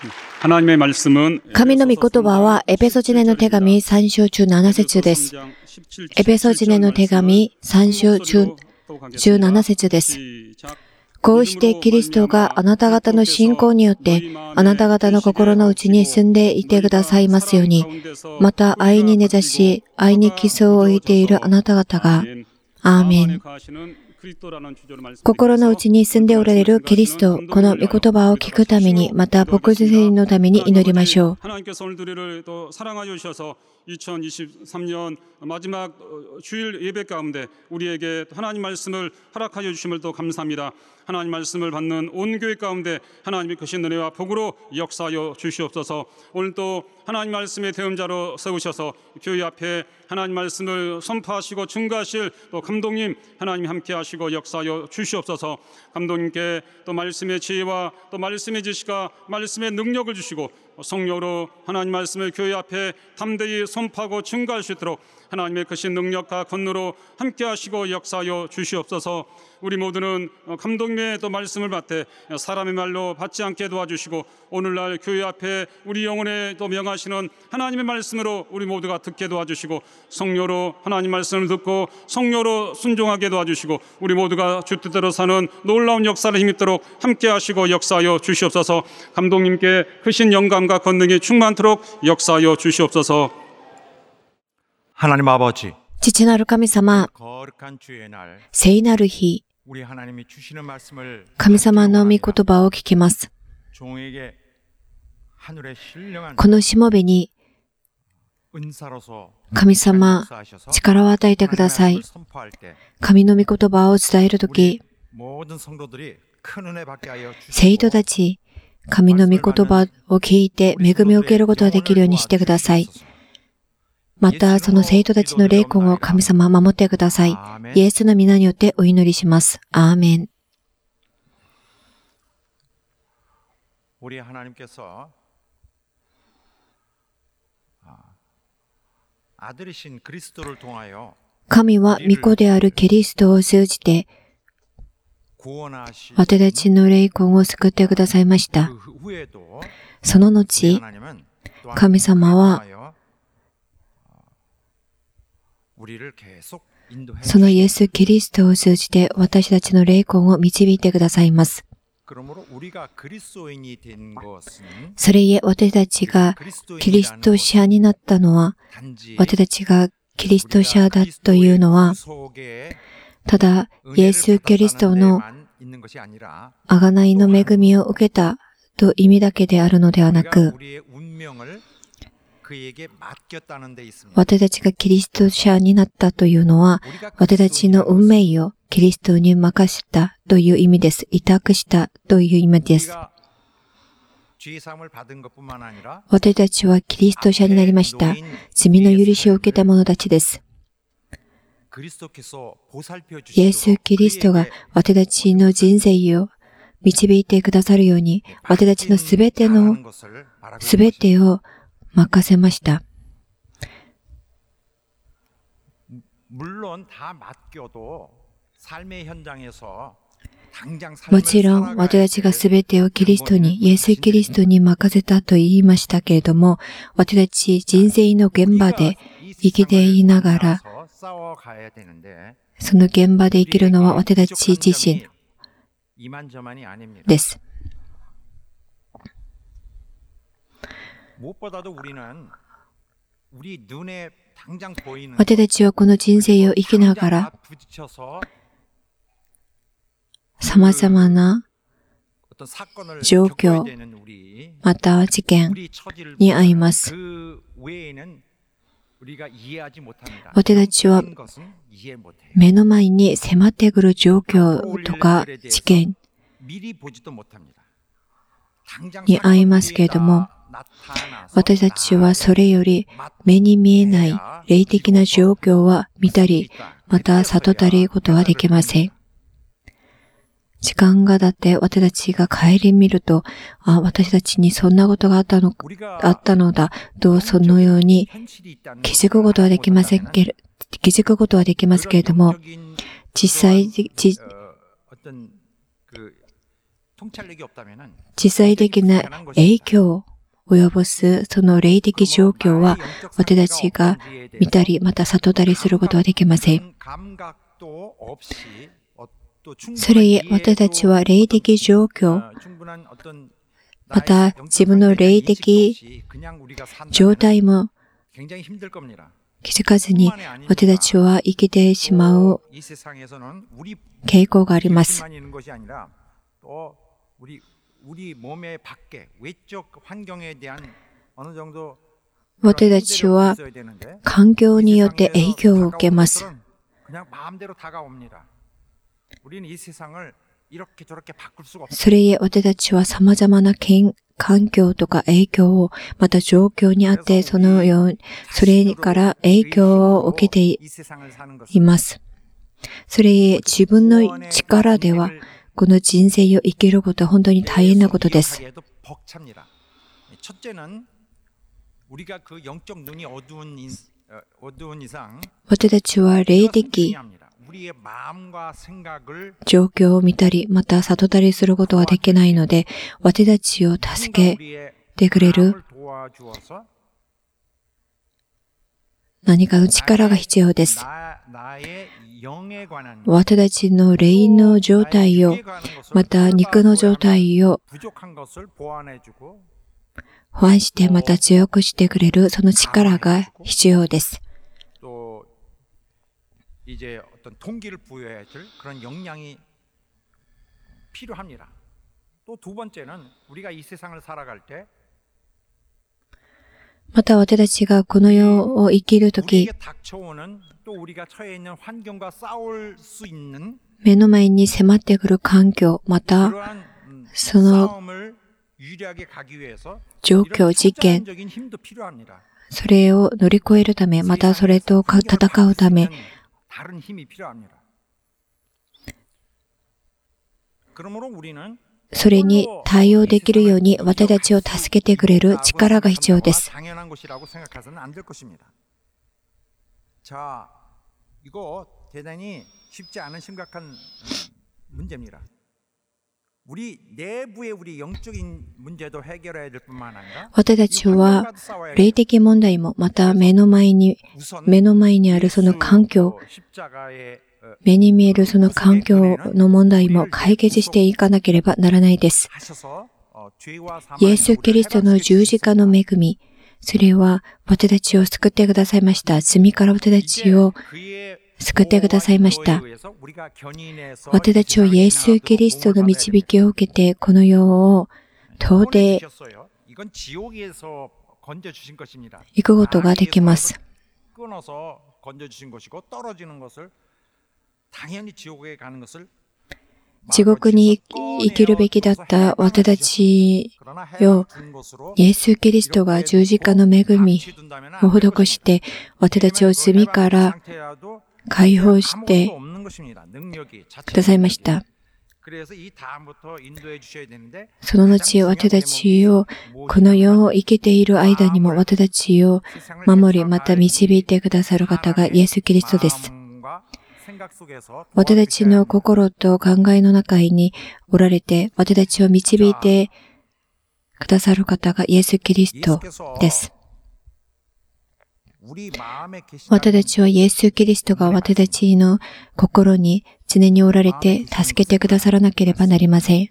神の御言葉はエペソ人への手紙3章中7節です。エペソ人への手紙3章中17節です。こうしてキリストがあなた方の信仰によってあなた方の心の内に住んでいてくださいますように、また愛に根ざし、愛に基礎を置いているあなた方が、アーメン。心の内に住んでおられるキリスト、この御言葉を聞くために、また牧師生のために祈りましょう。 2023년 마지막 주일 예배 가운데 우리에게 하나님 말씀을 허락하여 주심을 또 감사합니다. 하나님 말씀을 받는 온 교회 가운데 하나님의 크신 은혜와 복으로 역사하여 주시옵소서. 오늘도 하나님 말씀의 대음자로 세우셔서 교회 앞에 하나님 말씀을 선포하시고 증거하실 또 감독님 하나님 함께 하시고 역사하여 주시옵소서. 감독님께 또 말씀의 지혜와 또 말씀의 지식과 말씀의 능력을 주시고 성령으로 하나님 말씀을 교회 앞에 담대히 선포하고 증거할 수 있도록 하나님의 크신 능력과 권능으로 함께 하시고 역사하여 주시옵소서. 우리 모두는 감독님의 또 말씀을 받되 사람의 말로 받지 않게 도와주시고 오늘날 교회 앞에 우리 영혼에 또 명하시는 하나님의 말씀으로 우리 모두가 듣게 도와주시고 성령으로 하나님 말씀을 듣고 성령으로 순종하게 도와주시고 우리 모두가 주 뜻대로 사는 놀라운 역사를 힘입도록 함께 하시고 역사하여 주시옵소서. 감독님께 크신 영감과 권능이 충만토록 역사하여 주시옵소서. 하나님 아버지, 父なる神様、聖なる日、神様の御言葉を聞きます。このしもべに神様、力を与えてください。神の御言葉を伝えるとき、生徒たち、神の御言葉を聞いて恵みを受けることができるようにしてください。また、その生徒たちの霊魂を神様守ってください。イエスの皆によってお祈りします。アーメン。神は御子であるキリストを通じて、私たちの霊魂を救ってくださいました。その後、神様は、そのイエス・キリストを通じて私たちの霊魂を導いてくださいます。それゆえ私たちがキリスト者になったのは、私たちがキリスト者だというのは、ただイエス・キリストの贖いの恵みを受けたと意味だけであるのではなく、私たちがキリスト者になったというのは、私たちの運命をキリストに任せたという意味です。委託したという意味です。私たちはキリスト者になりました。罪の許しを受けた者たちです。イエス・キリストが私たちの人生を導いてくださるように、私たちのすべてを任せました。もちろん、私たちがすべてをキリストに、イエス・キリストに任せたと言いましたけれども、私たち人生の現場で生きていながら、その現場で生きるのは私たち自身です。私たちはこの人生を生きながら、様々な状況、また事件に遭います。私たちは目の前に迫ってくる状況とか事件に遭いますけれども、私たちはそれより目に見えない霊的な状況は見たり、また悟ったりことはできません。時間が経って私たちが顧みると、私たちにそんなことがあったのだと、そのように気づくことはできますけれども、実際、 実際的な影響を及ぼすその霊的状況は私たちが見たりまた悟ったりすることはできません。それゆえ私たちは霊的状況、また自分の霊的状態も気づかずに私たちは生きてしまう傾向があります。私たちは環境によって影響を受けます。それゆえ私たちは様々な環境とか影響を、また状況にあって、それから影響を受けています。それゆえ自分の力では、この人生を生きることは本当に大変なことです。私たちは霊的状況を見たり、また悟ったりすることができないので、私たちを助けてくれる何かの力が必要です。私たちの霊の状態を、また肉の状態を保安して、また強くしてくれるその力が必要です。 어떤 동기를 부여해야 될 그런 역량이 필요합니다. 또 두 번째는 우리가 이 세상을 살아갈 때 また私たちがこの世を生きるとき、目の前に迫ってくる環境、またその状況、事件、それを乗り越えるため、またそれと戦うため、それに対応できるように私たちを助けてくれる力が必要です。私たちは霊的問題もまた目の前にあるその環境、目に見えるその環境の問題も解決していかなければならないです。イエス・キリストの十字架の恵み、それは私たちを救ってくださいました。罪から私たちを救ってくださいました。私たちをイエス・キリストの導きを受けて、この世を到底行くことができます。地獄に生きるべきだった私たちを、イエス・キリストが十字架の恵みを施して、私たちを罪から解放してくださいました。その後、私たちをこの世を生きている間にも私たちを守り、また導いてくださる方がイエス・キリストです。私たちの心と考えの中におられて、私たちを導いてくださる方がイエス・キリストです。私たちはイエス・キリストが私たちの心に常におられて助けてくださらなければなりません。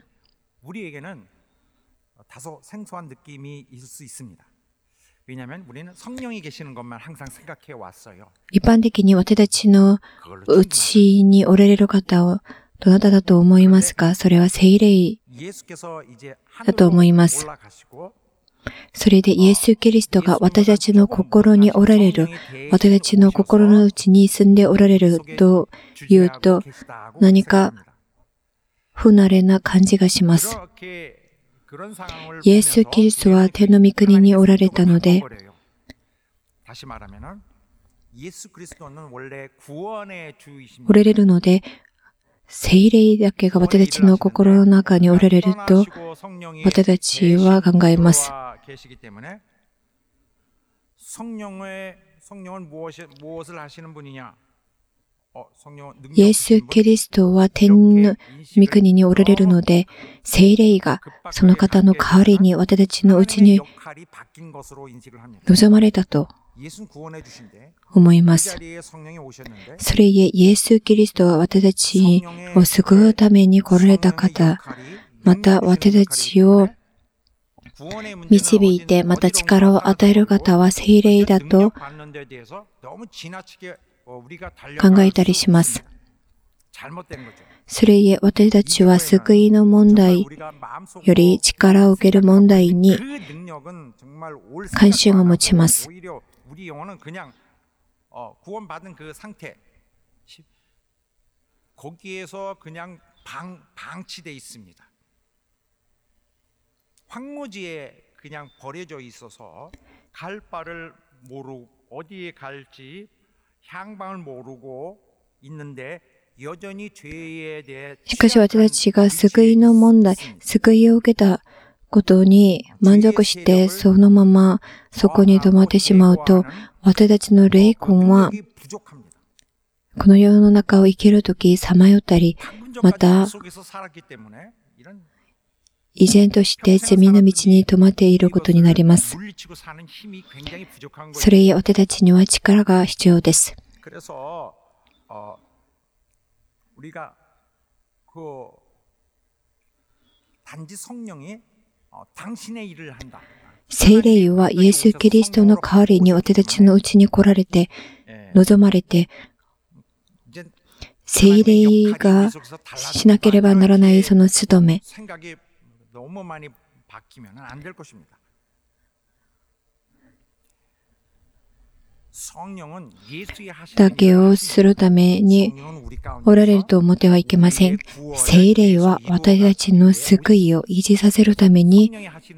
一般的に私たちのうちにおられる方をどなただと思いますか？それは聖霊だと思います。それでイエス・キリストが私たちの心におられる、私たちの心の内に住んでおられるというと、何か不慣れな感じがします。イエス・キリストは天の御国におられたので、おられるので、聖霊だけが私たちの心の中におられると、私たちは考えます。 イエス・キリストは天の御国におられるので、聖霊がその方の代わりに私たちのうちに望まれたと思います。それゆえ、イエス・キリストは私たちを救うために来られた方、また私たちを導いて、また力を与える方は聖霊だと考えたりします。それゆえ、私たちは救いの問題より力を受ける問題に関心を持ちます。 황무지에 그냥 버려져 있어서 갈 바를 모르고 어디에 갈지 향방을 모르고 있는데 여전히 죄에 대해 しかし私たちが救いの問題、救いを受けたことに満足してそのままそこに止まってしまうと、私たちの霊魂はこの世の中を生きるときさまよったり、また依然として罪の道に止まっていることになります。それゆえ私たちには力が必要です。聖霊はイエス・キリストの代わりに私たちのうちに来られて、望まれて、聖霊がしなければならないその務め、 너무 많이 바뀌면 안 될 것입니다. 성령은 예수의 하시는 だけをするためにおられると思ってはいけません。聖霊は私たちの救いを維持させるために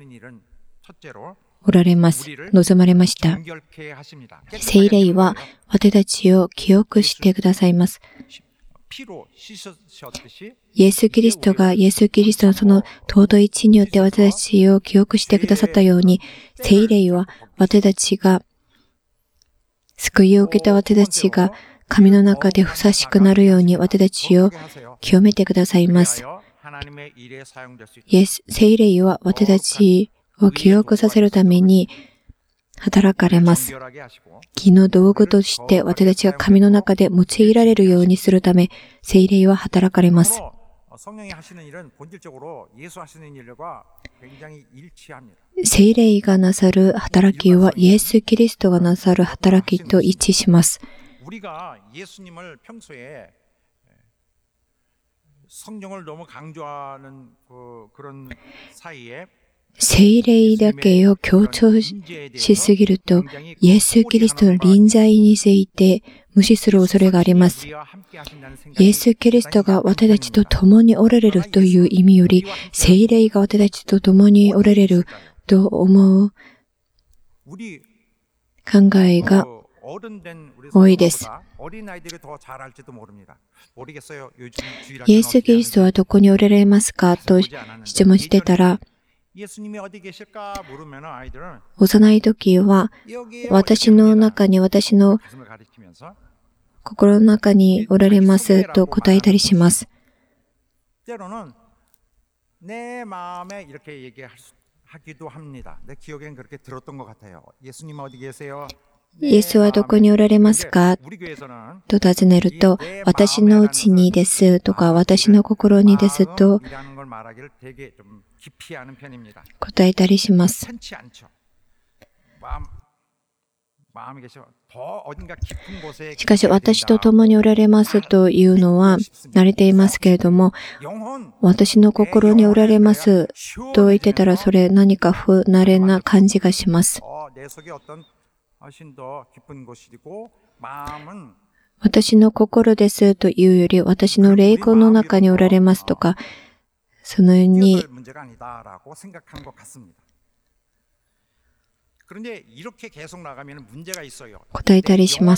おられます。望まれました。聖霊は私たちを記憶してくださいます。イエス・キリストがイエス・キリストのその尊い血によって私たちを記憶してくださったように、聖霊は私たちが救いを受けた私たちが神の中でふさしくなるように私たちを清めてくださいます。聖霊は私たちを記憶させるために働かれます。義の道具として私たちが神の中で用いられるようにするため、聖霊は働かれます。聖霊がなさる働きはイエス・キリストがなさる働きと一致します。聖霊だけを強調しすぎると、イエス・キリストの臨在について無視する恐れがあります。イエス・キリストが私たちと共におられるという意味より、聖霊が私たちと共におられると思う考えが多いです。イエス・キリストはどこにおられますかと質問してたら、幼い時は私の中に私の心の中におられますと答えたりします。イエスはどこにおられますかと尋ねると、私のうちにですとか、私の心にですと答えたりします。しかし、私と共におられますというのは慣れていますけれども、私の心におられますと言ってたら、それ何か不慣れな感じがします。私の心ですというより、私の霊魂の中におられますとか、そのように答えたりします。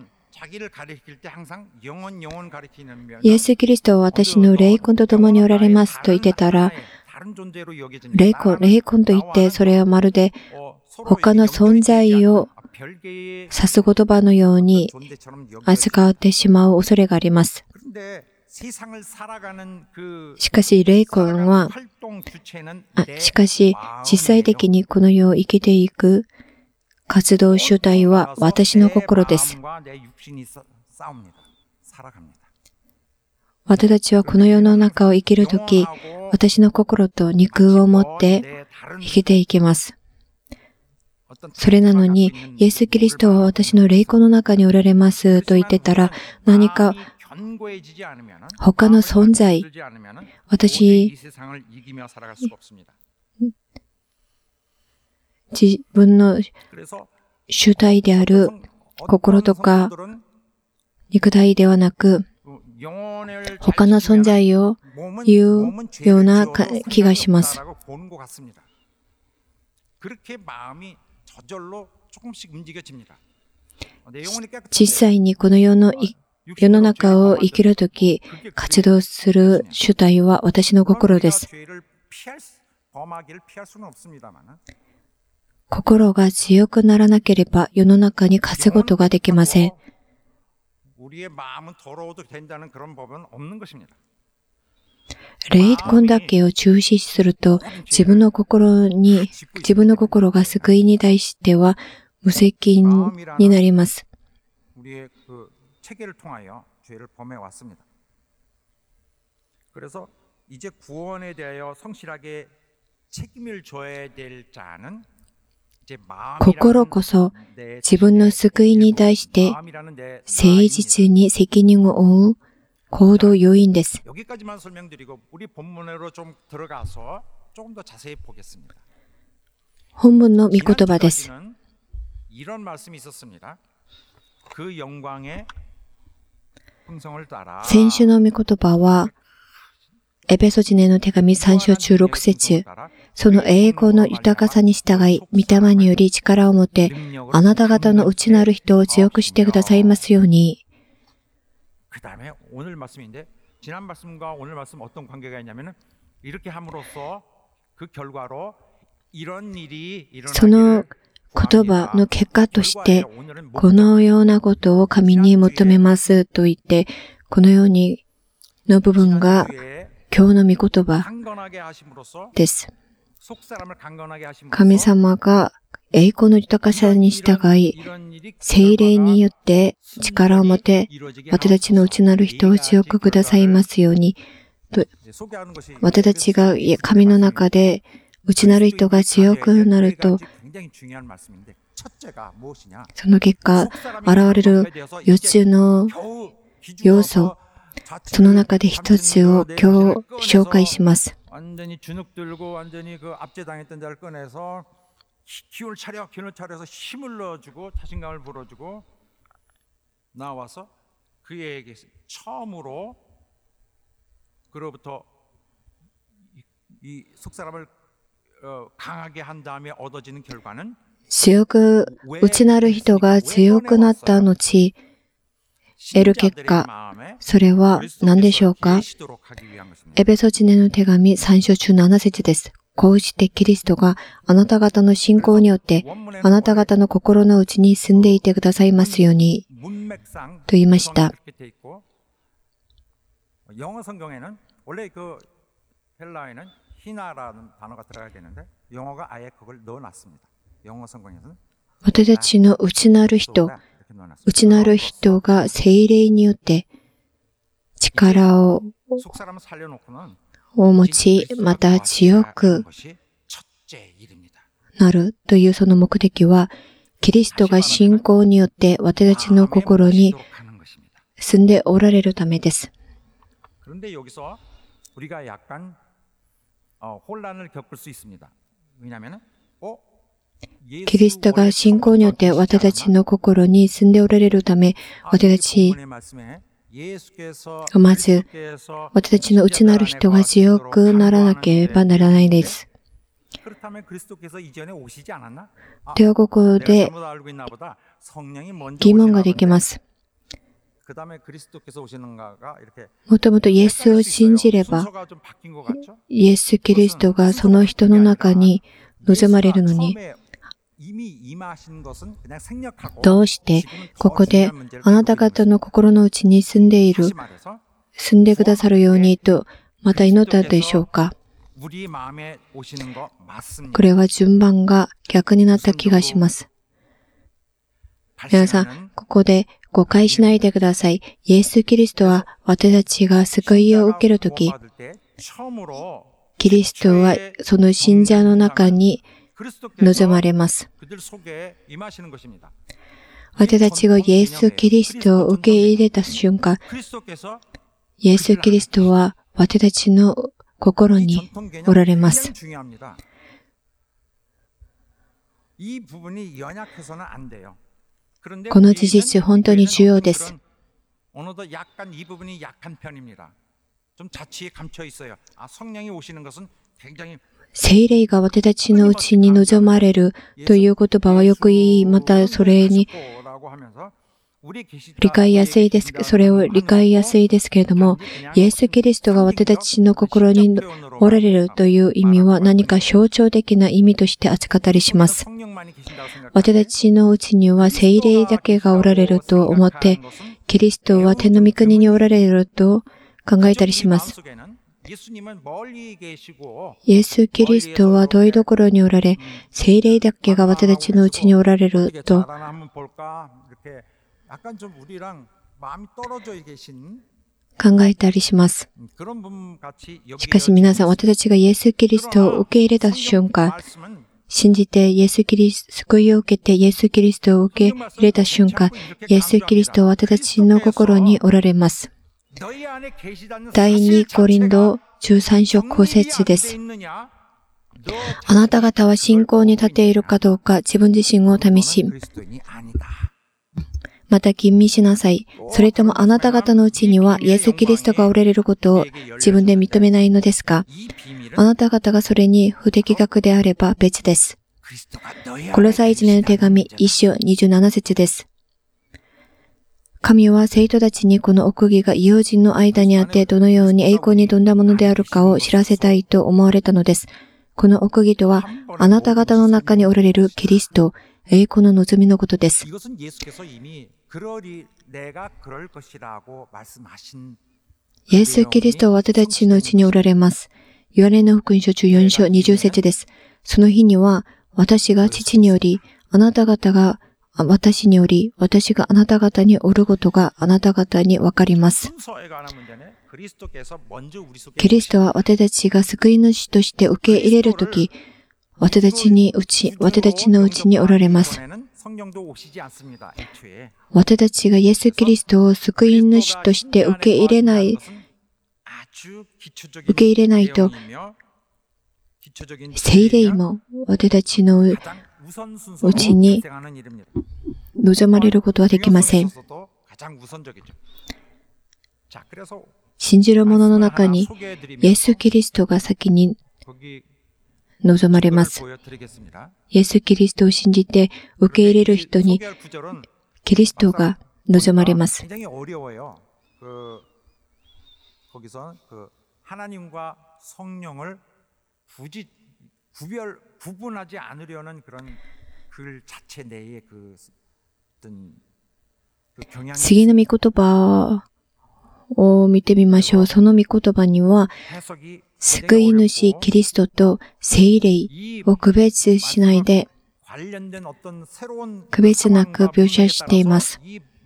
イエス・キリストは私の霊魂と共におられますと言ってたら、霊魂と言って、それはまるで他の存在を指す言葉のように扱ってしまう恐れがあります。しかし、霊魂は、しかし、実際的にこの世を生きていく活動主体は私の心です。私たちはこの世の中を生きるとき、私の心と肉を持って生きていきます。それなのに、イエス・キリストは私の霊魂の中におられますと言ってたら、何か他の存在、自分の主体である心とか肉体ではなく、他の存在を言うような気がします。実際にこの世の中を生きるとき、活動する主体は私の心です。心が強くならなければ世の中に勝つことができません。霊魂だけを注視すると、自分の心が救いに対しては無責任になります。心こそ自分の救いに対して誠実に責任を負う行動要因です。本文の御言葉です。先週の御言葉は、エペソ人への手紙3章16節、その栄光の豊かさに従い、御霊により力を持って、あなた方の内なる人を強くしてくださいますように。その言葉の結果として、このようなことを神に求めますと言って、このようにの部分が今日の御言葉です。神様が栄光の豊かさに従い、聖霊によって力を持て、私たちの内なる人を強くくださいますように、私たちが神の中で内なる人が強くなると、その結果、現れる4つの要素、その中で一つを今日紹介します。強く、内なる人が強くなった後、得る結果、それは何でしょうか？エペソ人への手紙3章17節です。こうしてキリストがあなた方の信仰によって、あなた方の心の内に住んでいてくださいますように、と言いました。私たちの内なる人が聖霊によって力を持ち、また強くなるというその目的は、キリストが信仰によって私たちの心に住んでおられるためです。キリストが信仰によって私たちの心に住んでおられるため、私たちがまず、私たちの内なる人が強くならなければならないです。ではここで疑問ができます。もともとイエスを信じれば、イエス・キリストがその人の中に望まれるのに、 どうしてここであなた方の心の内に住んでくださるようにとまた祈ったでしょうか。これは順番が逆になった気がします。皆さん、ここで誤解しないでください。イエス・キリストは私たちが救いを受けるとき、キリストはその信者の中に臨まれます。私たちがイエス・キリストを受け入れた瞬間、イエス・キリストは私たちの心におられます。この事実、本当に重要です。聖霊が私たちのうちに望まれるという言葉はよく言い、またそれに理解やすいです。それを理解やすいですけれども、イエス・キリストが私たちの心におられるという意味は何か象徴的な意味として扱ったりします。私たちのうちには聖霊だけがおられると思って、キリストは天の御国におられると考えたりします。イエス・キリストは遠いところにおられ、聖霊だけが私たちのうちにおられると考えたりします。しかし皆さん、私たちがイエス・キリストを受け入れた瞬間、信じて救いを受けてイエス・キリストを受け入れた瞬間、イエス・キリストは私たちの心におられます。第2コリント13章5節です。あなた方は信仰に立っているかどうか自分自身を試し、また吟味しなさい。それともあなた方のうちにはイエス・キリストがおられることを自分で認めないのですか？あなた方がそれに不適格であれば別です。コロサイ人への手紙1章27節です。神は生徒たちにこの奥義が異邦人の間にあってどのように栄光に富んだものであるかを知らせたいと思われたのです。この奥義とはあなた方の中におられるキリスト、栄光の望みのことです。イエス・キリストは私たちのうちにおられます。ヨハネの福音書14章20節です。その日には私が父により、あなた方が私により、私があなた方におることがあなた方にわかります。キリストは私たちが救い主として受け入れるとき、私たちのうちにおられます。私たちがイエス・キリストを救い主として受け入れないと、聖霊も私たちのうちに望まれることはできません。信じる者の中にイエス・キリストが先に望まれます。イエス・キリストを信じて受け入れる人にキリストが望まれます。次の御言葉を見てみましょう。その御言葉には、救い主キリストと聖霊を区別しないで、区別なく描写しています。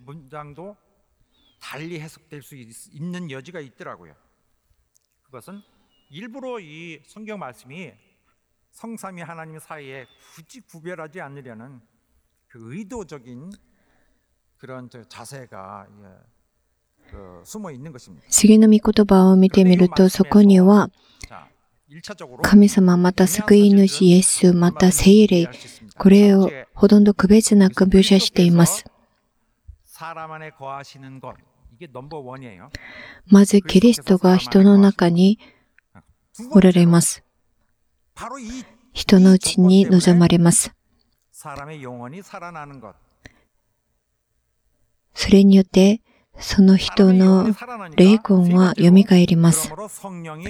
次の御言葉を見てみると、そこには神様また救い主イエスまた聖霊、これをほとんど区別なく描写しています。まずキリストが人の中におられます。人のうちに望まれます。それによってその人の霊魂はよみがえります。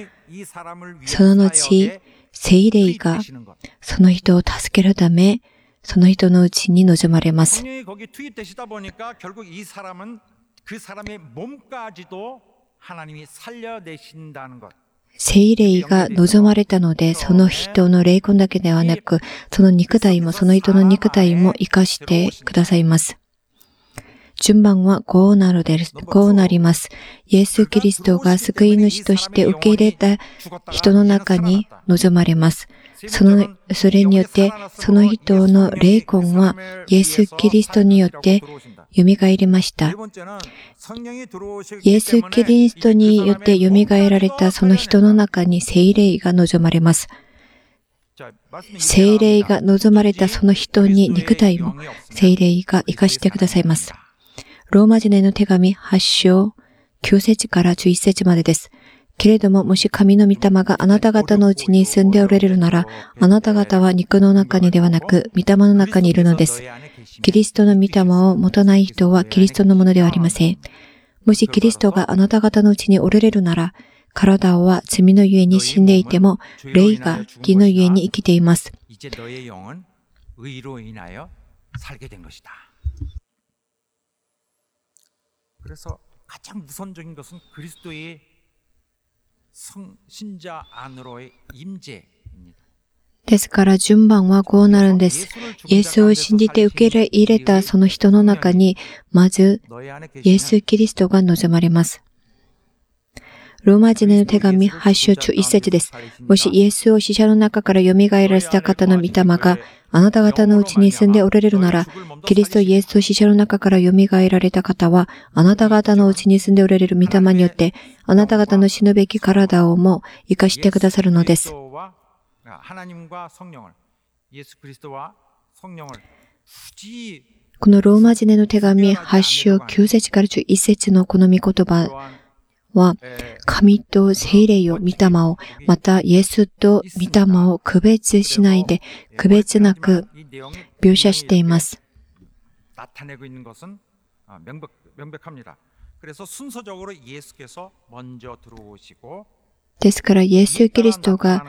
その後、聖霊がその人を助けるため、 その人のうちに望まれます。 성령이 거기 투입되시다 보니까 결국 이 사람은 그 사람의 몸까지도 하나님이 살려내신다는 것. 聖霊が望まれたので、その人の霊魂だけではなく、その肉体もその人の肉体も生かしてくださいます。順番はこうなります。イエス・キリストが救い主として受け入れた人の中に望まれます。それによって、その人の霊魂はイエス・キリストによって蘇りました。イエス・キリストによって蘇られたその人の中に聖霊が望まれます。聖霊が望まれたその人に肉体も聖霊が生かしてくださいます。ローマ人への手紙8章9節から11節までです。けれども、もし神の御霊があなた方のうちに住んでおられるなら、あなた方は肉の中にではなく、御霊の中にいるのです。キリストの御霊を持たない人はキリストのものではありません。もしキリストがあなた方のうちにおられるなら、体は罪のゆえに死んでいても、霊が義のゆえに生きています。ですから順番はこうなるんです。イエスを信じて受け入れたその人の中に、まずイエス・キリストが望まれます。ローマ人への手紙8章11節です。もしイエスを死者の中から蘇らせた方の御霊があなた方のうちに住んでおられるなら、キリストイエスと死者の中から蘇られた方は、あなた方のうちに住んでおられる御霊によって、あなた方の死ぬべき体をも生かしてくださるのです。このローマ人への手紙8章9節から11節のこの御言葉は、神と聖霊を御霊を、またイエスと御霊を区別しないで、区別なく描写しています。ですから、イエス・キリストが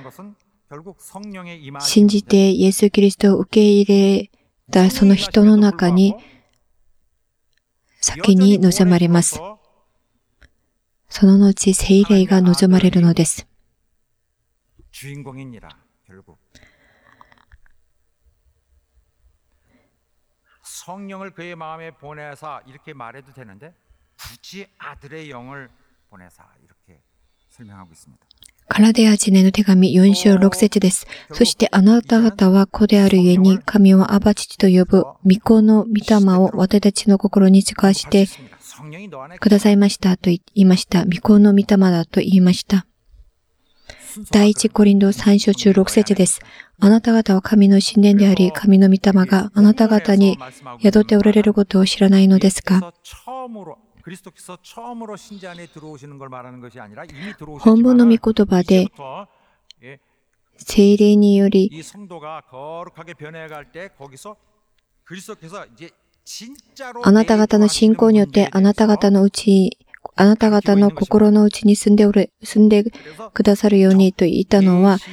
信じてイエス・キリストを受け入れたその人の中に先に望まれます。その後、聖霊が望まれるのです。 성령을 그의 마음에 보내사 이렇게 말해도 되는데 굳이 아들의 영을 보내사 이렇게 설명하고 있습니다. ガラテヤ人への手紙4章6節です。そしてあなた方は子であるゆえに神をアバ父と呼ぶ御子の御霊を私たちの心に使わしてくださいましたと言いました。御子の御霊だと言いました。第一コリント3章16節です。あなた方は神の神殿であり、神の御霊があなた方に宿っておられることを知らないのですか？本文の御言葉で、聖霊により、あなた方の信仰によってあなた方の心の内に住んでくださるようにと言ったのは、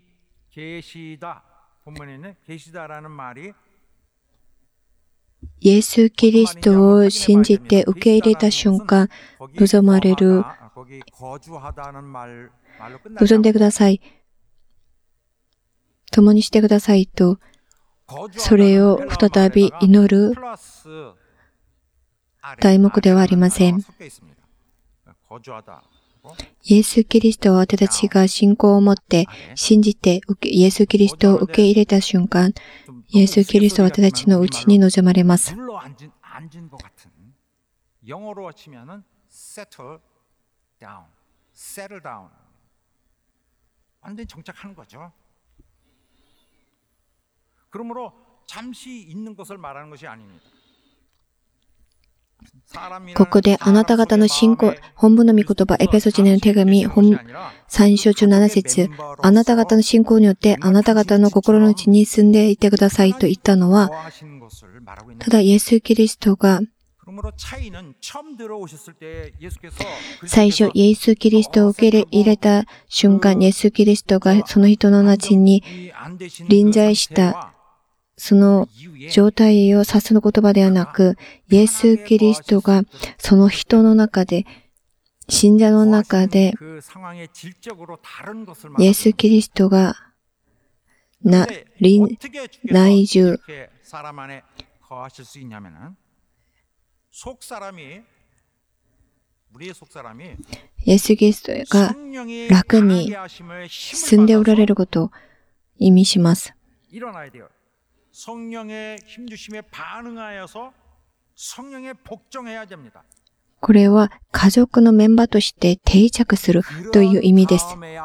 イエス・キリストを信じて受け入れた瞬間、望まれる、望んでください、共にしてくださいと、それを再び祈る題目ではありません。イエス・キリストは私たちが信仰を持って信じてイエス・キリストを受け入れた瞬間、イエス・キリストは私たちのうちに望まれます。ここであなた方の信仰、本文の御言葉、エペソ人への手紙、3章17節、あなた方の信仰によってあなた方の心の内に住んでいてくださいと言ったのは、ただイエス・キリストが最初イエス・キリストを受け入れた瞬間、イエス・キリストがその人の内に臨在したその状態を指す言葉ではなく、イエス・キリストがその人の中で、信者の中で、イエス・キリストが内住、イエス・キリストが楽に住んでおられることを意味します。これは家族のメンバーとして定着するという意味です。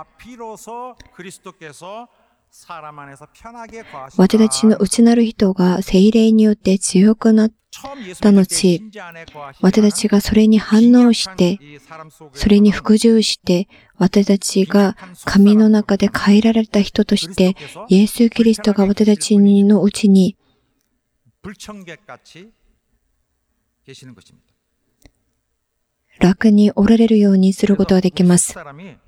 私たちの内なる人が聖霊によって強くなった後、私たちがそれに反応して、それに服従して、私たちが神の中で変えられた人として、イエス・キリストが私たちのうちに楽におられるようにすることができます。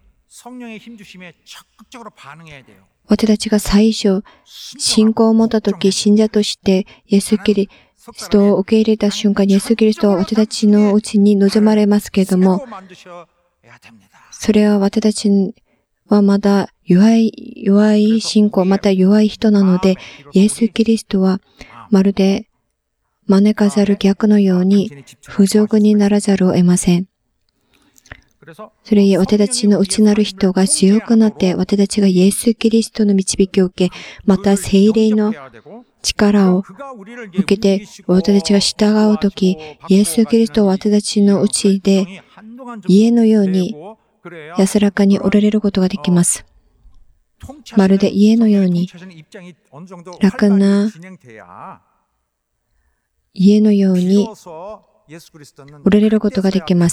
私たちが最初、信仰を持ったとき、信者として、イエス・キリストを受け入れた瞬間に、イエス・キリストは私たちのうちに望まれますけれども、それは私たちはまだ弱い信仰、また弱い人なので、イエス・キリストはまるで招かざる逆のように不足にならざるを得ません。それゆえ私たちの内なる人が強くなって、私たちがイエス・キリストの導きを受け、また聖霊の力を受けて、私たちが従うとき、イエス・キリストは私たちのうちで家のように安らかにおられることができます。まるで家のように楽な家のようにおられることができます。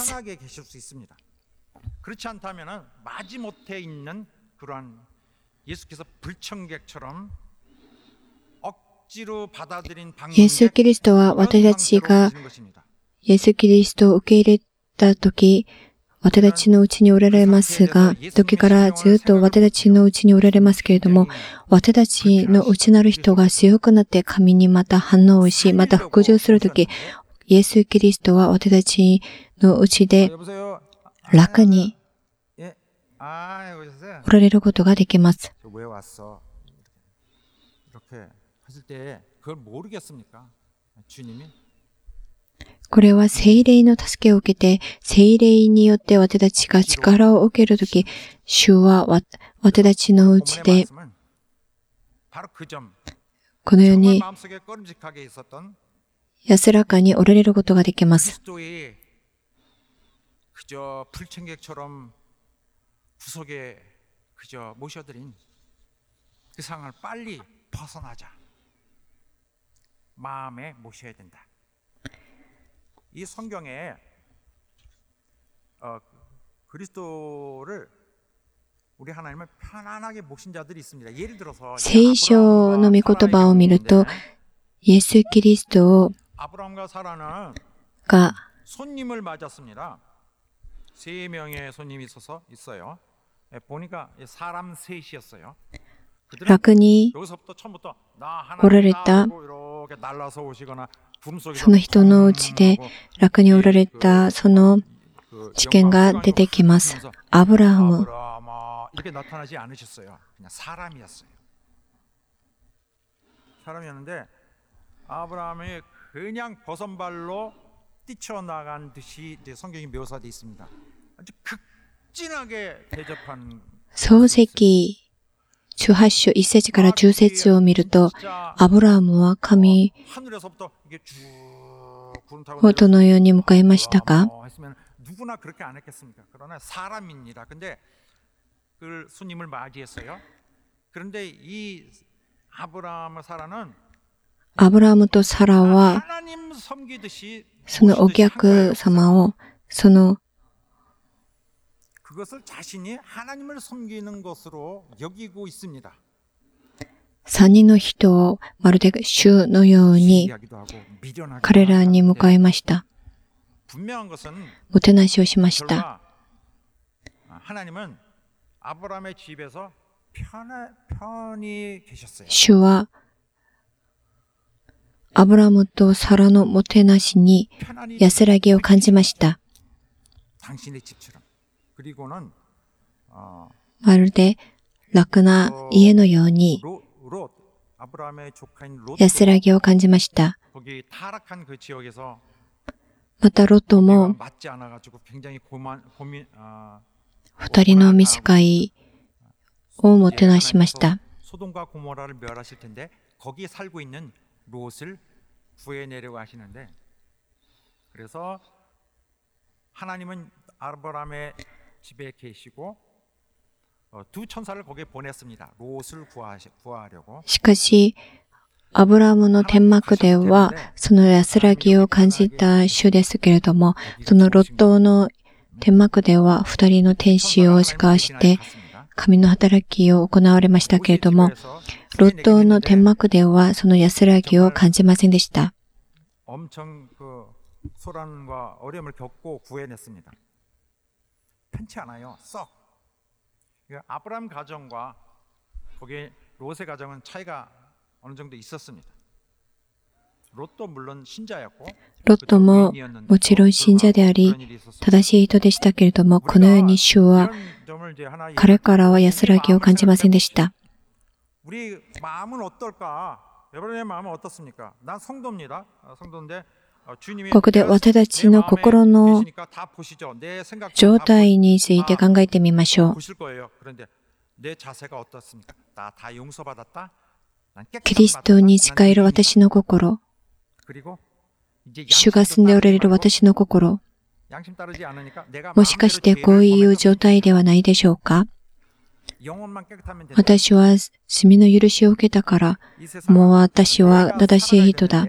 イエス・キリストは私たちがイエス・キリストを受け入れたとき、私たちのうちにおられますが、時からずっと私たちのうちにおられますけれども、私たちの内なる人が強くなって神にまた反応し、また服従するとき、イエス・キリストは私たちのうちで楽におられることができます。これは聖霊の助けを受けて、聖霊によって私たちが力を受けるとき、主は私たちのうちで、このように安らかにおられることができます。 이 성경에 그리스도를 우리 하나님을 편안하게 모신 자들이 있습니다. 예를 들어서 聖書の御言葉を見ると、イエス・キリスト 아브라함과 사라는 が 손님을 맞았습니다. 3명의 손님이 있어요. 보니까 사람 셋이었어요. 楽に 여기서부터 처음부터 나 おられた 하나님으로 이렇게 날라서 오시거나 その人のうちで楽におられたその事件が出てきます。アブラハム。 이렇게 나타나지 않으셨어요. 그냥 사람이었어요. 사람이었는데 아브라함이 그냥 버선발로 뛰쳐나간 듯이 성경이 묘사되어 있습니다. 아주 극진하게 대접한 創世記18章1節から10節を見ると、アブラハムは神をどのように迎えましたか？アブラハムとサラは、そのお客様を、 그것을 자신이 하나님을 섬기는 것으로 여기고 있습니다. 3人の人をまるで主のように彼らに迎えました。もてなしをしました。 하나님은 아브라함의 집에서 편히 계셨어요. 主はアブラムとサラのもてなしに 편안히 安らぎを感じました。 당신의 집처럼. 그리고는 まるで楽な家のように 롯 아브라함의 조카인 롯 安らぎを感じました。 거기 타락한 그 지역에서 またロトも 맞지 않아 가지고 굉장히 고민 二人の見使いをもてなしました。 소돔과 고모라를 멸하실 텐데 거기에 살고 있는 롯을 구해내려고 하시는데 그래서 하나님은 아브라함의 집에 계시고 두 천사를 거기에 보냈습니다. 롯을 구하려고. しかし、アブラムの天幕では、その安らぎを感じた主ですけれども、そのロットの天幕では、二人の天使を使わして、神の働きを行われましたけれども、ロットの天幕では、その安らぎを感じませんでした。 엄청 그 소란과 어려움을 겪고 구해냈습니다. 편치 않아요. 썩. 아브라함 가정과 거기에 롯의 가정은 차이가 어느 정도 있었습니다. 롯도 물론 신자였고 ロットももちろん信者であり、正しい人でしたけれども、このように主は彼からは安らぎを感じませんでした。 우리 마음은 어떨까? 여러분의 마음은 어떻습니까? 난 성도입니다. 성도인데 ここで私たちの心の状態について考えてみましょう。キリストに近いる私の心、主が住んでおられる私の心、もしかしてこういう状態ではないでしょうか？私は罪の許しを受けたから、もう私は正しい人だ。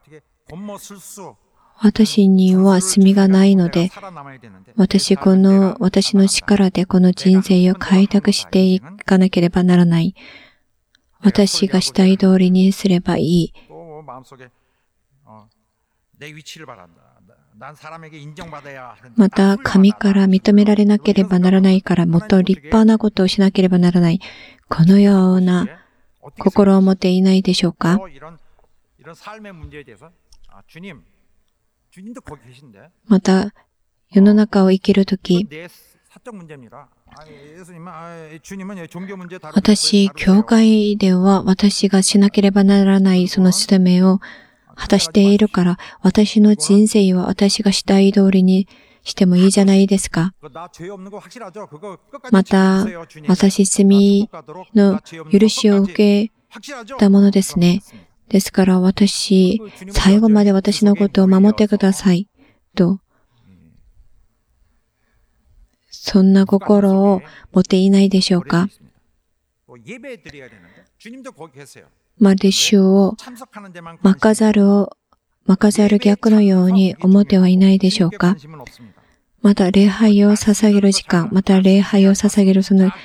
私には罪がないので、私の力でこの人生を開拓していかなければならない。私がしたい通りにすればいい。また、神から認められなければならないから、もっと立派なことをしなければならない。このような心を持っていないでしょうか？また、世の中を生きるとき、私、教会では私がしなければならないその務めを果たしているから、私の人生は私がしたい通りにしてもいいじゃないですか。また、私、罪の許しを受けたものですね。ですから私、最後まで私のことを守ってください。と、そんな心を持っていないでしょうか？まるで主を任ざる逆のように思ってはいないでしょうか？また礼拝を捧げる時間、また礼拝を捧げるその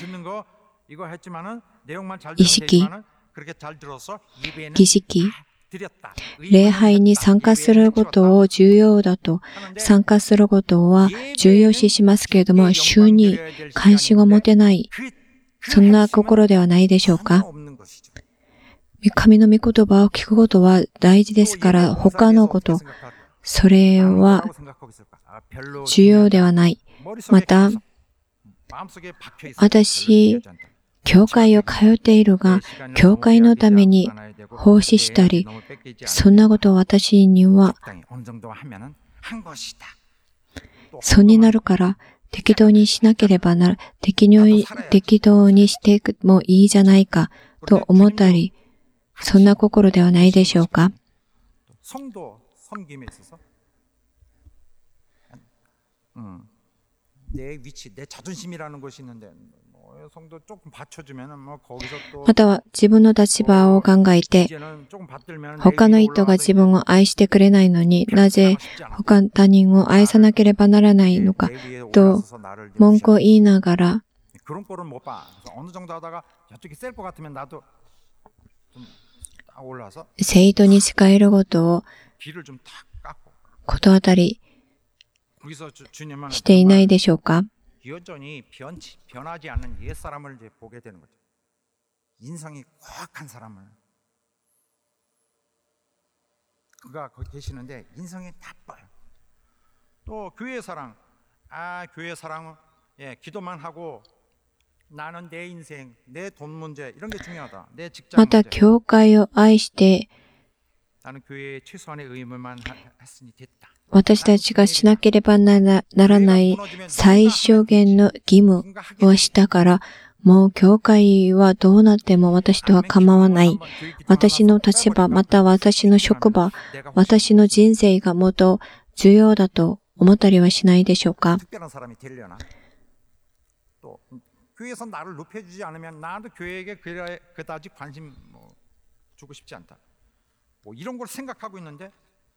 意識、儀式、礼拝に参加することを重要だと、参加することは重要視しますけれども、主に関心を持てない、そんな心ではないでしょうか？神の御言葉を聞くことは大事ですから、他のこと、それは重要ではない。また、私、教会を通っているが、教会のために奉仕したり、そんなことを私には、損になるから、適当にしなければなら、適当にしてもいいじゃないか、と思ったり、そんな心ではないでしょうか？または自分の立場を考えて、他の人が自分を愛してくれないのになぜ他人を愛さなければならないのかと文句を言いながら、生徒に仕えることをこと当たりしていないでしょうか？ 여전히 변하지 않는 옛사람을 이제 보게 되는 거죠. 인성이 고약한 사람을. 그가 거기 계시는데 인성이 나빠요. 또 교회 사랑, 교회 사랑, 기도만 하고 나는 내 인생, 내 돈 문제 이런 게 중요하다. 내 직장 また、 문제. 教会を愛して、 나는 교회의 최소한의 의무만 했으니 됐다. 私たちがしなければならない最小限の義務をしたから、もう教会はどうなっても私とは構わない。私の立場、また私の職場、私の人生がもっと重要だと思ったりはしないでしょうか。 특별한 사람이 되려나? 또 교회에서 나를 높여주지 않으면 나도 교회에게 그다지 관심 주고 싶지 않다. 뭐 이런 걸 생각하고 있는데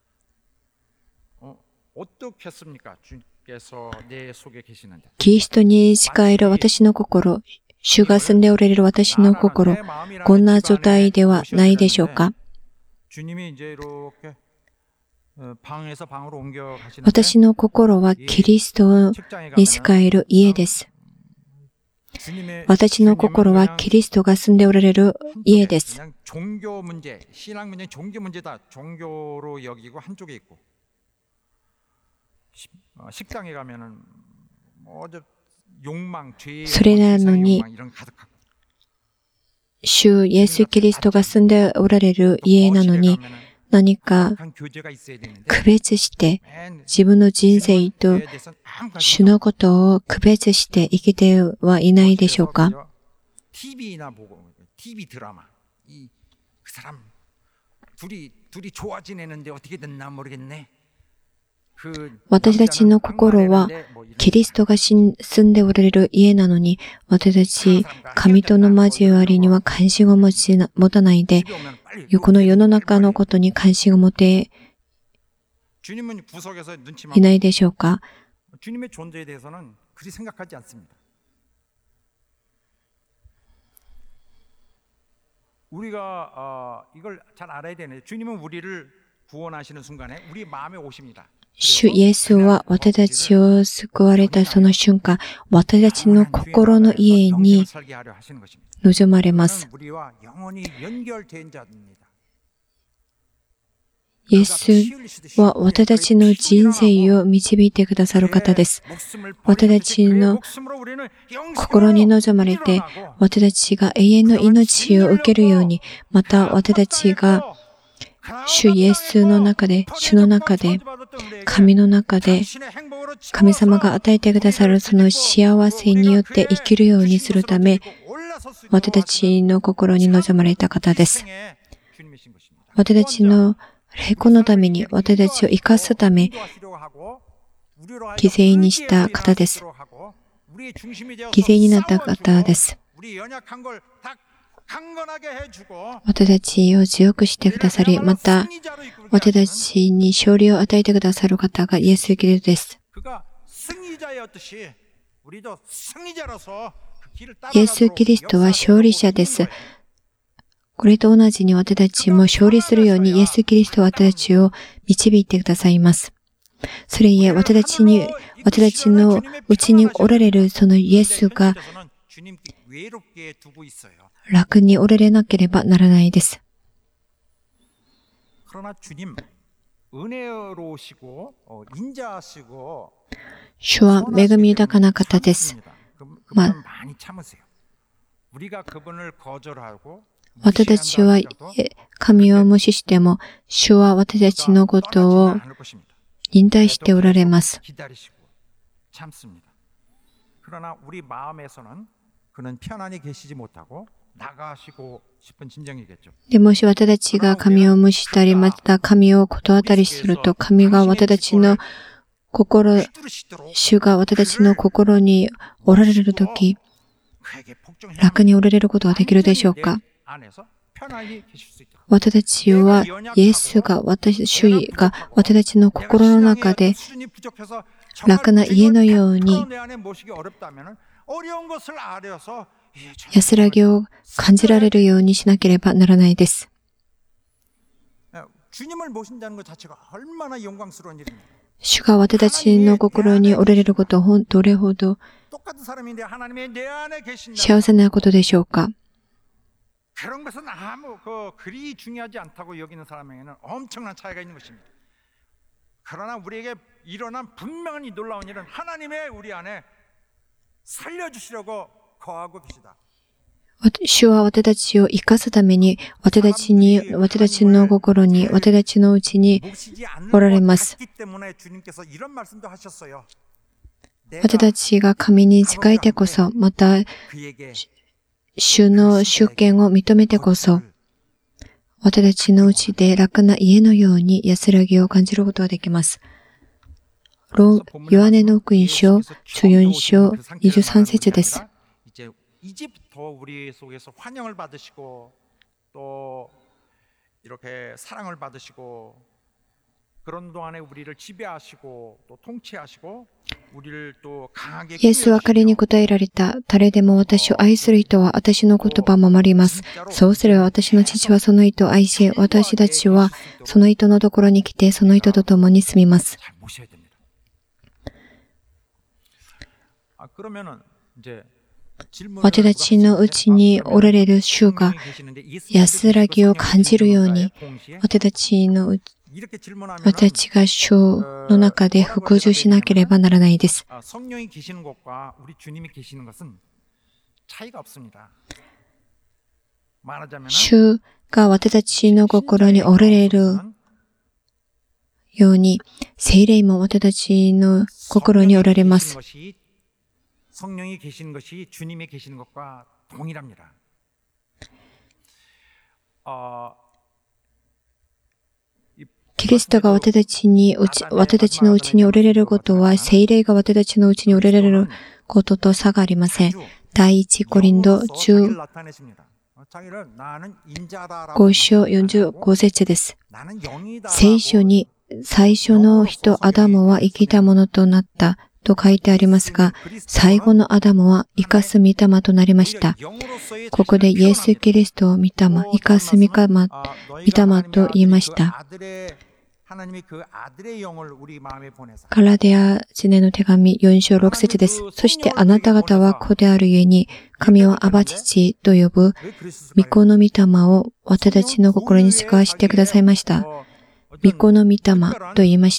어떻게 했습니까? 주께서 내 속에 계시는데. キリストに仕える私の心、主が住んでおられる私の心、こんな状態ではないでしょうか。 주님이 이제 이렇게 방에서 방으로 옮겨 가시는데 私の心はキリストに仕える家です。私の心はキリストが住んでおられる家です。 종교 문제, 신앙 문제, 종교 문제다. 종교로 여기고 한쪽에 있고 식당에 가면은 욕망, 죄, それなのに 이런 가득하고 主イエス・キリストが住んでおられる家なのに、何か 교제가 있어야 되는데 区別して自分の人生と主のことを区別して生きてはいないでしょうか。 TV나 보고 TV 드라마 그 사람 둘이 좋아 지내는데 어떻게 됐나 모르겠네. 私たちの心はキリストが住んでおられる家なのに、私たち神との交わりには関心を持たないで、この世の中のことに関心を持っていないでしょうか。 주님의 존재에 대해서는 그리 생각하지 않습니다. 우리가 이걸 잘 알아야 되는데 주님은 우리를 구원하시는 순간에 우리 마음에 오십니다. 主イエスは私たちを救われたその瞬間、私たちの心の家に臨まれます。イエスは私たちの人生を導いてくださる方です。私たちの心に臨まれて、私たちが永遠の命を受けるように、また私たちが主イエスの中で、主の中で、神の中で、神様が与えてくださるその幸せによって生きるようにするため、私たちの心に臨まれた方です。私たちの霊魂のために、私たちを生かすため、犠牲にした方です。犠牲になった方です。私たちを強くしてくださり、また、私たちに勝利を与えてくださる方がイエス・キリストです。イエス・キリストは勝利者です。これと同じに私たちも勝利するようにイエス・キリストは私たちを導いてくださいます。それゆえ私たちのうちにおられるそのイエスが楽におられなければならないです。主は恵み豊かな方です。私たちは神を無視しても、主は私たちのことを忍耐しておられます。でもし私たちが神を無視したり、また神を断ったりすると、神が私たちの主が私たちの心におられるとき、楽におられることができるでしょうか。私たちはイエスが主が私たちの心の中で楽な家のように安らぎを感じられるようにしなければならないです。主が私たちの心におられることをどれほど幸せなことでしょうか。 그런 것은 아무 그리 중요하지 않다고 여기는 사람에게는 엄청난 차이가 있는 것입니다. 그러나 우리에게 일어난 분명한 이 놀라운 일은 하나님의 우리 안에 살려주시려고 거하고 계시다. 主は私たちを生かすために、私たちの心に、私たちのうちにおられます。私たちが神に仕えてこそ、また、主の主権を認めてこそ、私たちのうちで楽な家のように安らぎを感じることができます。ヨハネの福音書14章23節です。 이제부터 우리 속에서 환영을 받으시고 또 이렇게 사랑을 받으시고 그런 동안에 우리를 지배하시고 또 통치하시고 우리를 또 강하게 イエスは彼に答えられた。誰でも私を愛する人は私の言葉を守ります。そうすれば私の父はその人を愛し、私たちはその人のところに来てその人と共に住みます。 그러면은 이제 私たちのうちにおられる主が安らぎを感じるように、私たちが主の中で服従しなければならないです。主が私たちの心におられるように、聖霊も私たちの心におられます。 성령이 계시는 것이 주님이 계시는 것과 동일합니다. キリストが私たちのうちにおられることは、聖霊が私たちのうちにおられることと差がありません。第一コリント15章45節です。聖書に最初の人アダムは生きたものとなったと書いてありますが、最後のアダムは生かす御霊となりました。ここでイエス・キリストを御霊、生かす御霊と言いました。ガラテヤ人への手紙4章6節です。そしてあなた方は子であるゆえに、神をアバ父と呼ぶ御子の御霊を私たちの心に使わしてくださいました。御子の御霊と言いました。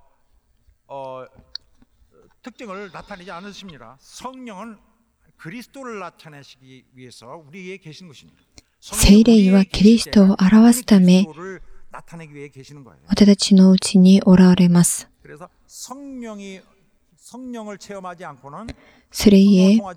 특징을 나타내지 않으십니다. 성령은 그리스도를 나타내시기 위해서 우리에게 계신 것입니다. 聖霊はキリストを表すため、私たちのうちにおられます。それゆえ、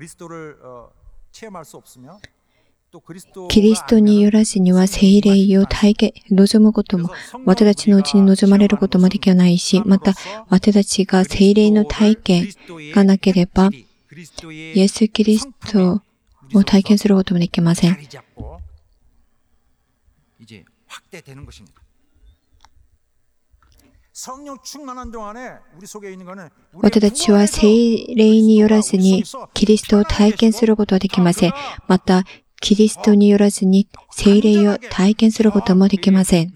キリストによらずには聖霊を望むことも、私たちのうちに望まれることもできないし、また私たちが聖霊の体験がなければ、イエス・キリストを体験することもできません。私たちは聖霊によらずにキリストを体験することはできません。また、キリストによらずに聖霊を体験することもできません。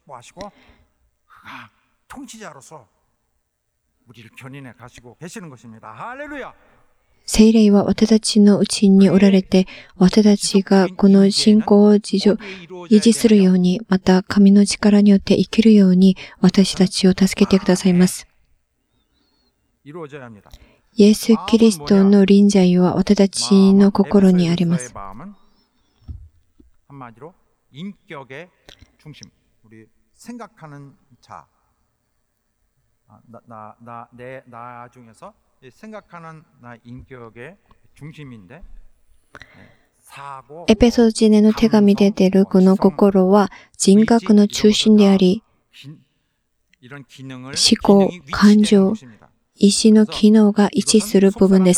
聖霊は私たちのうちにおられて、私たちがこの信仰を維持するように、また神の力によって生きるように私たちを助けてくださいます。イエス・キリストの臨在は私たちの心にあります。 한마디로 인격의 중심, 우리 생각하는 자, 나 중에서 생각하는 나 인격의 중심인데, エペソ人への手紙で出るこの心は人格の中心であり、思考、感情、意志の機能が一致する部分です。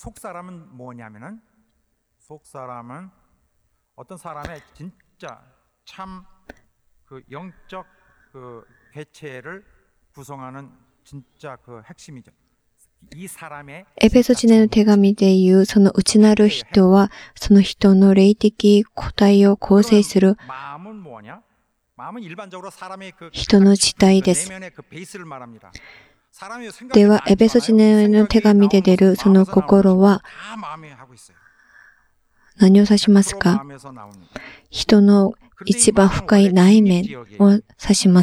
어떤 사람의 진짜 참 그 영적 그 개체를 구성하는 진짜 그 핵심이죠. 이 사람의 エペソ人への手紙でいう、その内なる人は、その人の霊的個体を構成する人の実体です。では、エペソ人への手紙で出るその心は、 何を指しますか？人の一番深い内面を指します。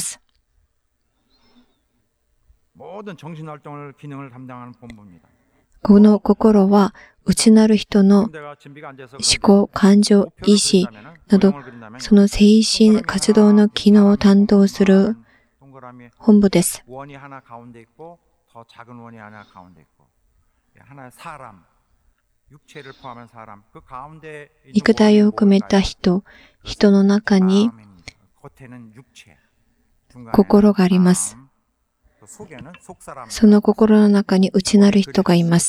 この心は内なる人の思考、感情、意志など、その精神活動の機能を担当する本部です。肉体を含めた人の中に心があります。その心の中に内なる人がいます。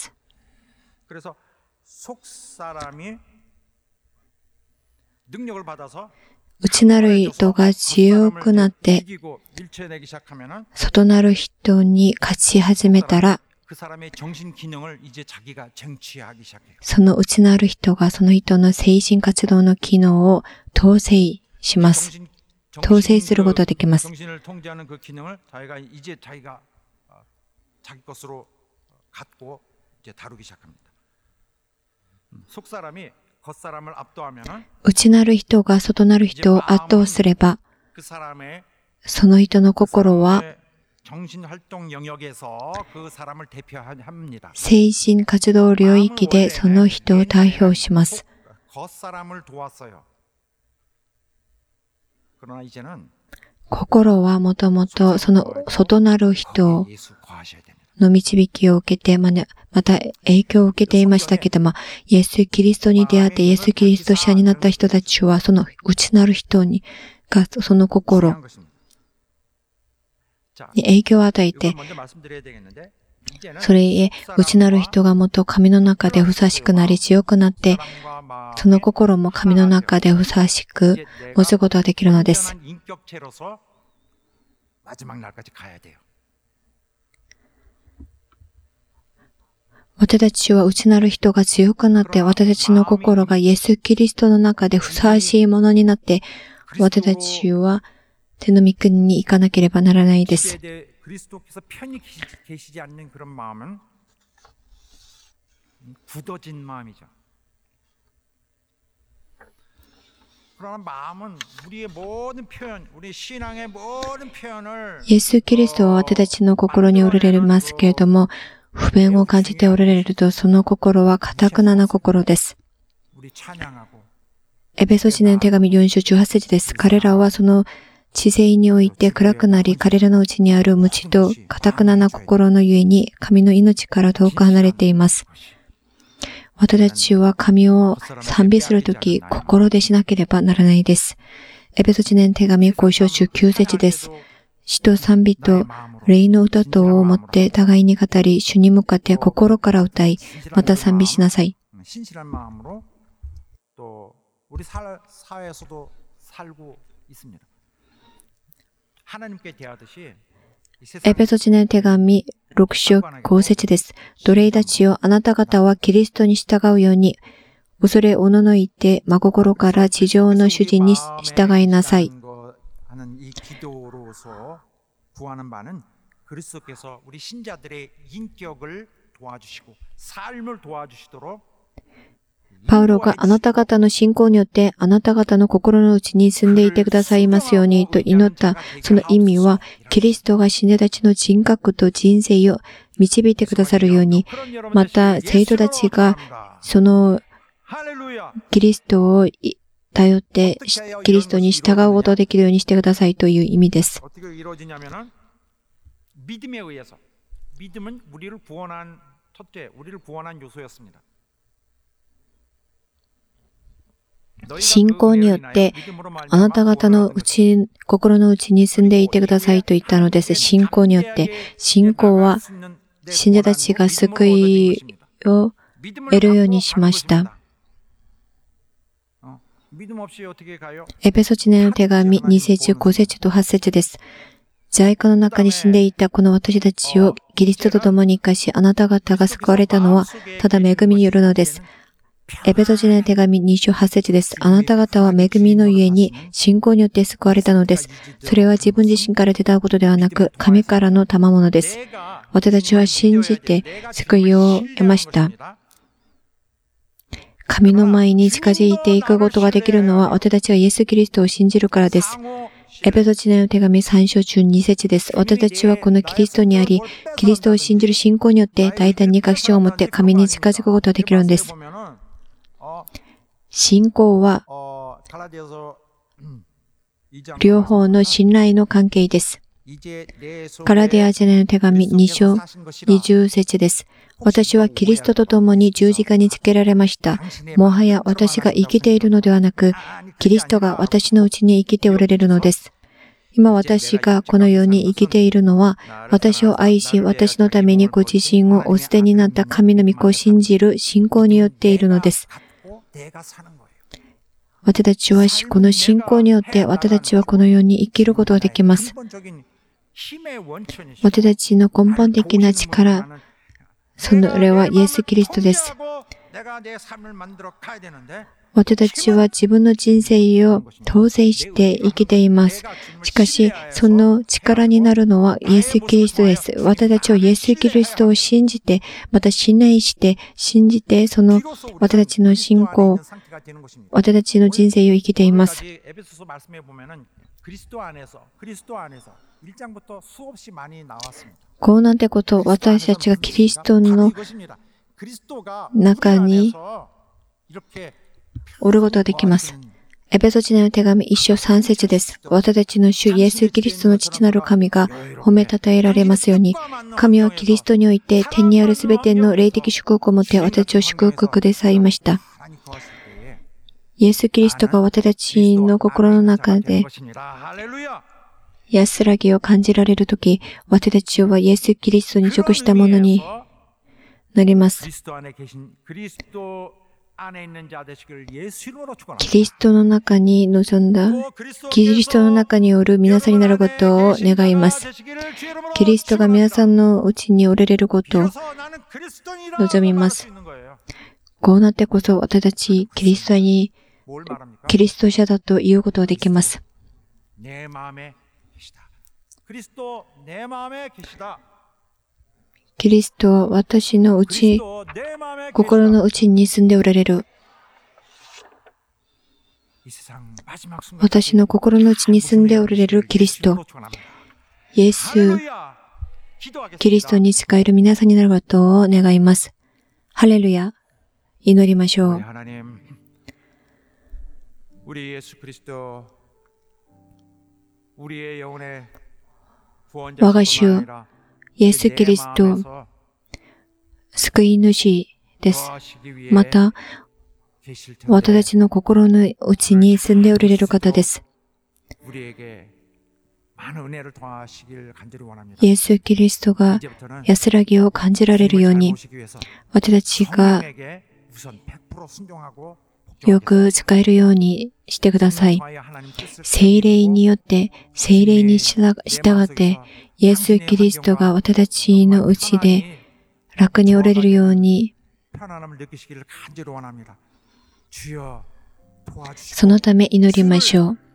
内なる人が強くなって、外なる人に勝ち始めたら、その内なる人がその人の精神活動の機能を統制します。統制することができます。内なる人が外なる人を圧倒すれば、その人の心は精神活動領域でその人を代表します。心はもともとその外なる人の導きを受けて、また影響を受けていましたけども、イエス・キリストに出会ってイエス・キリスト者になった人たちは、その内なる人がその心に影響を与えて、それへ内なる人がもっと神の中でふさわしくなり強くなって、その心も神の中でふさわしく持つことができるのです。私たちは内なる人が強くなって、私たちの心がイエス・キリストの中でふさわしいものになって、私たちは天の御国に行かなければならないです。イエス・キリストは私たちの心におられますけれども、不便を感じておられると、その心は堅な心です。エペソ人への手紙4章18節です。彼らはその知性において暗くなり、彼らのうちにある無知と堅な心のゆえに、神の命から遠く離れています。私たちは神を賛美するとき、心でしなければならないです。エペソ人への手紙5章19節です。詩と賛美と霊の歌等をもって互いに語り、主に向かって心から歌い、また賛美しなさい。エペソ人への手紙6章5節です。奴隷たちよ、あなた方はキリストに従うように、恐れおののいて真心から地上の主人に従いなさい。パウロがあなた方の信仰によってあなた方の心の内に住んでいてくださいますようにと祈ったその意味は、キリストが信者たちの人格と人生を導いてくださるように、また生徒たちがそのキリストを頼ってキリストに従うことができるようにしてくださいという意味です。信仰によってあなた方の心の内に住んでいてくださいと言ったのです。信仰によって、信仰は信者たちが救いを得るようにしました。エペソ人への手紙2節5節と8節です。罪悪の中に死んでいたこの私たちをキリストと共に生かし、あなた方が救われたのはただ恵みによるのです。エペソ人への手紙2章8節です。あなた方は恵みのゆえに信仰によって救われたのです。それは自分自身から出たことではなく、神からの賜物です。私たちは信じて救いを得ました。 神の前に近づいていくことができるのは私たちがイエス・キリストを信じるからです。エペソ地内の手紙3章12節です。私たちはこのキリストにあり、キリストを信じる信仰によって大胆に確信を持って神に近づくことができるのです。信仰は両方の信頼の関係です。ガラテヤ人への手紙2章20節です。私はキリストと共に十字架につけられました。もはや私が生きているのではなく、キリストが私のうちに生きておられるのです。今私がこのように生きているのは、私を愛し、私のためにご自身をお捨てになった神の御子を信じる信仰によっているのです。私たちはこの信仰によって私たちはこのように生きることができます。私たちの根本的な力、それはイエス・キリストです。私たちは自分の人生を統制して生きています。しかし、その力になるのはイエス・キリストです。私たちはイエス・キリストを信じて、また信頼して、信じて、私たちの信仰、私たちの人生を生きています。こうなんてことを私たちがキリストの中におることができます。エペソ地内の手紙1章3節です。私たちの主イエス・キリストの父なる神が褒めたたえられますように、神はキリストにおいて天にあるすべての霊的祝福をもって私たちを祝福くださいました。イエス・キリストが私たちの心の中で安らぎを感じられるとき、私たちはイエス・キリストに属したものになります。キリストの中に望んだ、キリストの中におる皆さんになることを願います。キリストが皆さんのうちにおられることを望みます。こうなってこそ私たちキリスト者だと言うことができます。キリストは私の心の内に住んでおられる。私の心の内に住んでおられるキリスト。イエス、キリストに仕える皆さんになることを願います。ハレルヤ。祈りましょう。我が主、イエス・キリスト、救い主です。また、私たちの心の内に住んでおられる方です。イエス・キリストが安らぎを感じられるように、私たちがよく使えるようにしてください。聖霊によって、聖霊に従って、イエス・キリストが私たちのうちで楽におられるように、そのため祈りましょう。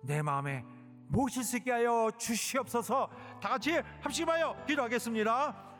모실 수 있게 하여 주시옵소서. 다 같이 합심하여 기도하겠습니다.